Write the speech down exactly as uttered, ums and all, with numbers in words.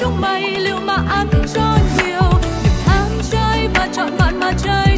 chúng mày liệu mà ăn cho nhiều, đừng ham chơi và chọn bạn mà chơi.